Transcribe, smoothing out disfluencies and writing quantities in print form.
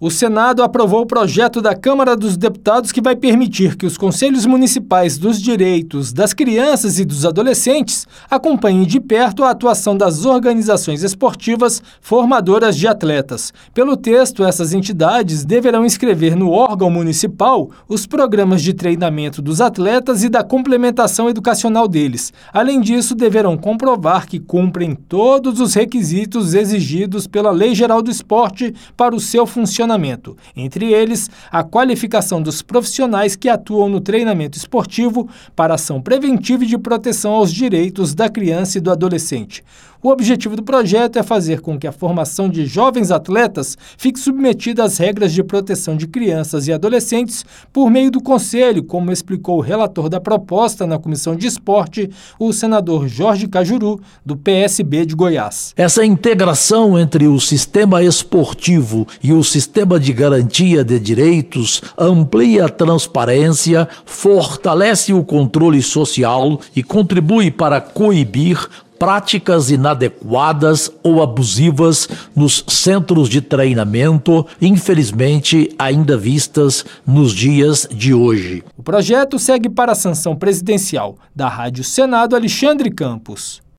O Senado aprovou o projeto da Câmara dos Deputados que vai permitir que os conselhos municipais dos direitos das crianças e dos adolescentes acompanhem de perto a atuação das organizações esportivas formadoras de atletas. Pelo texto, essas entidades deverão inscrever no órgão municipal os programas de treinamento dos atletas e da complementação educacional deles. Além disso, deverão comprovar que cumprem todos os requisitos exigidos pela Lei Geral do Esporte para o seu funcionamento. Entre eles, a qualificação dos profissionais que atuam no treinamento esportivo para ação preventiva e de proteção aos direitos da criança e do adolescente. O objetivo do projeto é fazer com que a formação de jovens atletas fique submetida às regras de proteção de crianças e adolescentes por meio do Conselho, como explicou o relator da proposta na Comissão de Esporte, o senador Jorge Cajuru, do PSB de Goiás. Essa integração entre o sistema esportivo e o sistema de garantia de direitos amplia a transparência, fortalece o controle social e contribui para coibir práticas inadequadas ou abusivas nos centros de treinamento, infelizmente ainda vistas nos dias de hoje. O projeto segue para a sanção presidencial. Da Rádio Senado, Alexandre Campos.